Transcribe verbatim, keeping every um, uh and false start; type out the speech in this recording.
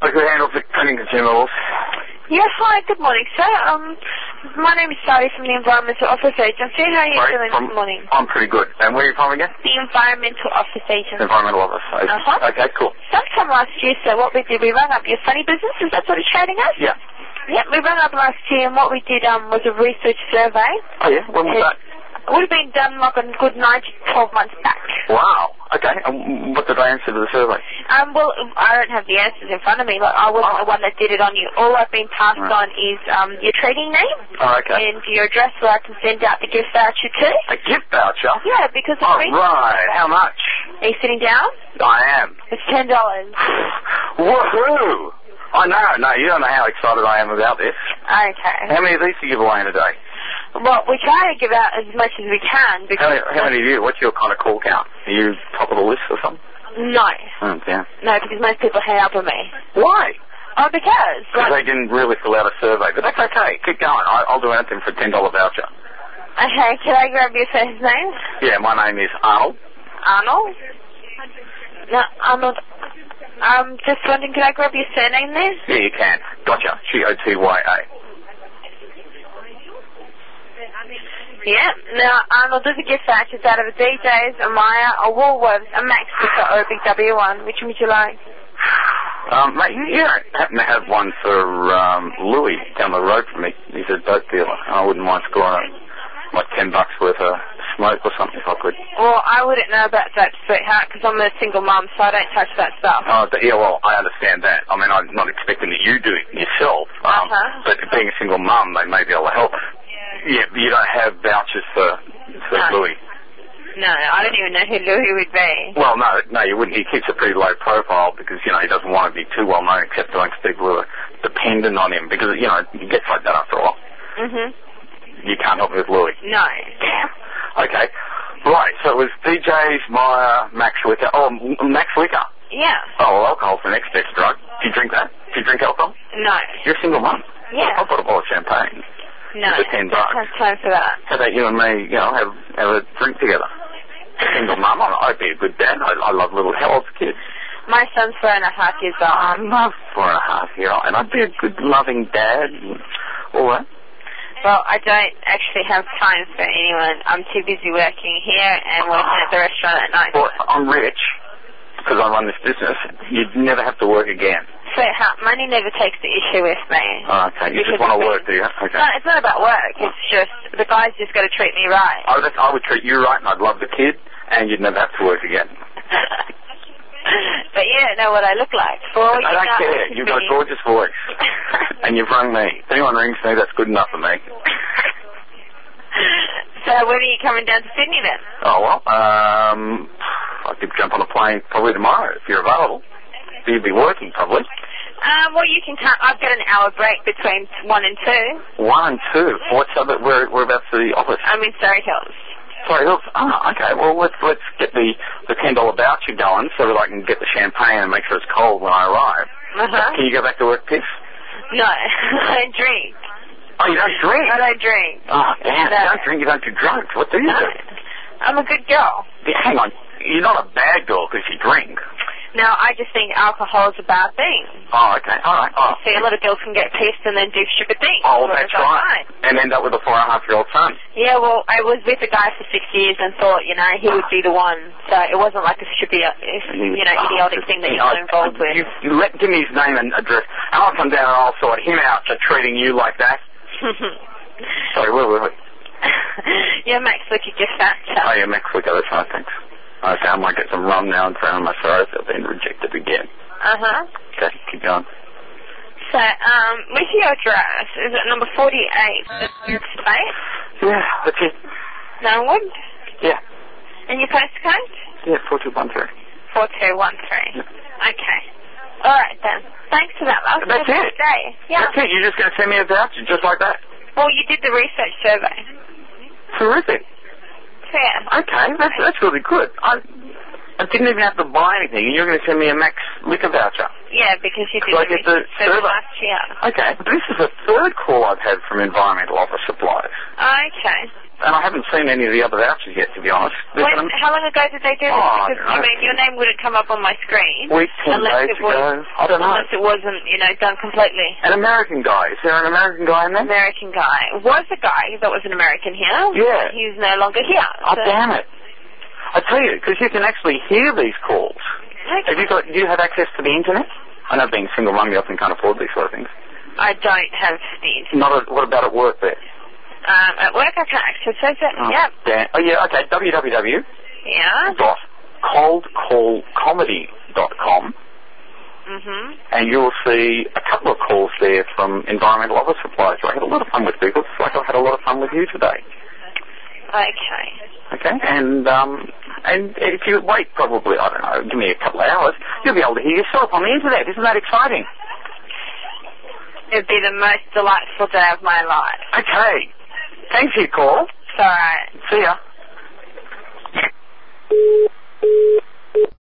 Local handle for cleaning consumables. Yes, hi, good morning, sir. Um, my name is Sally from the Environmental Office Agency. How are you Sorry, doing from, this morning? I'm pretty good. And where are you from again? The Environmental Office Agency. Environmental Office Agency. Uh-huh. Okay, cool. Sometime last year, sir, what we did, we rang up your funny business. Is that what it's trading as? Yeah. Yep, we rang up last year, and what we did um was a research survey. Oh, yeah? When was It that? would have been done like a good nine to twelve months back. Wow. Okay. And what did they answer to the survey? Um, well, I don't have the answers in front of me. Like, I wasn't Oh. the one that did it on you. All I've been passed Right. on is um your trading name. Oh, okay. And your address where I can send out the gift voucher to. A gift voucher? Yeah, because it's Oh, free. right. How much? Are you sitting down? I am. It's ten dollars. Woohoo! I know. No, you don't know how excited I am about this. Okay. How many of these do you give away in a day? Well, we try to give out as much as we can How because... many, how many of you? What's your kind of call count? Are you top of the list or something? No. Oh, yeah. No, because most people hang up on me. Why? Oh, because... Because Like, they didn't really fill out a survey. But that's okay. Keep going. I, I'll do anything for a ten dollar voucher. okay, can I grab your first name? Yeah, my name is Arnold. Arnold? No, Arnold... Um, just wondering, can I grab your surname there? Yeah, you can. Gotcha. G O T Y A. Yeah. Now, Arnold, there's a gift vouchers out of a D J's, a Maya, a Woolworths, a Max Sticker, or a Big W one. Which would you like? Um, mate, you you don't happen to have one for um, Louis down the road from me. He's a dope dealer. I wouldn't mind scoring it. Like ten bucks worth of smoke or something if I could. Well, I wouldn't know about that, sweetheart, because I'm a single mum, so I don't touch that stuff. Oh, but, yeah, well, I understand that. I mean, I'm not expecting that you do it yourself. Um, Uh-huh. But being a single mum, they may be able to help. Yeah, but you don't have vouchers for, for No. Louis. No, I don't even know who Louis would be. Well, no, no, you wouldn't. He keeps a pretty low profile because, you know, he doesn't want to be too well known except amongst people who are dependent on him because, you know, he gets like that after a while. Mhm. You can't help me with Louis. No. Damn. Okay. Right, so it was D J's, Maya, Max Liquor. Oh, M- Max Liquor. Yeah. Oh, well, alcohol's the next best drug. Do you drink that? Do you drink alcohol? No. You're a single mum. Yeah. I've got a bottle of champagne. No. For ten bucks. Don't have time for that. How about you and me, you know, have, have a drink together? Single mum, I- I'd be a good dad. I, I love little Harold's kids. My son's four and a half years I old. love four and a half year old, and I'd be a good loving dad. And all that. Well, I don't actually have time for anyone. I'm too busy working here and working at the restaurant at night. Well, I'm rich because I run this business. You'd never have to work again. Sweetheart, money never takes the issue with me. Oh, okay, you just Because want to it's work, do been- you? Okay. No, it's not about work. It's just the guy's just got to treat me right. I would, I would treat you right, and I'd love the kid, and you'd never have to work again. But you don't know what I look like. For all I you don't know, care. it could You've got a be- gorgeous voice, and you've rung me. If anyone rings me, that's good enough for me. So when are you coming down to Sydney then? Oh, well, um, I could jump on a plane probably tomorrow if you're available. You'd be working probably. Um, well, you can come. I've got an hour break between one and two. One and two. What's up? Where, whereabouts the office? I'm in Surrey Hills. Sorry, look. Oh, okay. Well, let's let's get the the ten dollar voucher going so that I can get the champagne and make sure it's cold when I arrive. Uh-huh. Can you go back to work, Piff? No, I don't drink. Oh, you don't drink? I don't drink. Oh, damn. No. You don't drink. You don't do drugs. What do you No. do? I'm a good girl. Yeah, hang on. You're not a bad girl because you drink. No, I just think alcohol is a bad thing. Oh, okay. All right. Oh. See, a lot of girls can get pissed and then do stupid things. Oh, Whereas that's I right. don't. And end up with a four and a half year old son. Yeah, well, I was with a guy for six years and thought, you know, he would be the one. So it wasn't like a stupid, you know, idiotic thing that you got involved with. You, you let, give me his name and address. And I'll come down and I'll sort him out for treating you like that. Sorry, wait, wait, wait. Yeah, Max, look at your fat Oh, yeah, Max, look at it. Fine, thanks. Okay, I might get some rum now and throw in my throat. I've been rejected again. Uh-huh. Okay, keep going. So, um, with your address, is it number forty-eight? Space? Yeah, that's it. Norwood? Yeah. And your postcode? Yeah, four two one three. four two one three. Okay. All right, then. Thanks for that, love. That's Have a it? good day. Yeah. That's it. You're just going to send me a voucher just like that? Well, you did the research survey. Terrific. So, yeah. Okay, that's that's really good. I I didn't even have to buy anything, and you're going to send me a Max liquor voucher. Yeah, because you did So I the get the research survey survey. last year. Okay, but this is the third call I've had from Environmental Office Supplies. Okay. and I haven't seen any of the other vouchers yet, to be honest. When, how long ago did they do this? Oh, because, I mean, your name wouldn't come up on my screen. Week, ten unless days it was, ago. I don't know. Unless it wasn't, you know, done completely. An American guy. Is there an American guy in there? American guy. Was a guy that was an American here. Yeah. He's no longer here. Oh, so. damn it. I tell you, because you can actually hear these calls. Okay. Have you got, do you have access to the internet? I know being single run, you often can't afford these sort of things. I don't have the internet. Not at, what about at work there? Um, at work I can access it. Oh, Yep. damn. Oh, yeah, okay, www. Yeah. Dot coldcallcomedy dot com. Mm-hmm. And you'll see a couple of calls there from environmental office supplies. I had a lot of fun with people. It's like I had a lot of fun with you today. Okay. Okay, and um, and if you wait probably, I don't know, give me a couple of hours, you'll be able to hear yourself on the internet. Isn't that exciting? It'd be the most delightful day of my life. Okay. Thanks for your call. It's all right. See ya.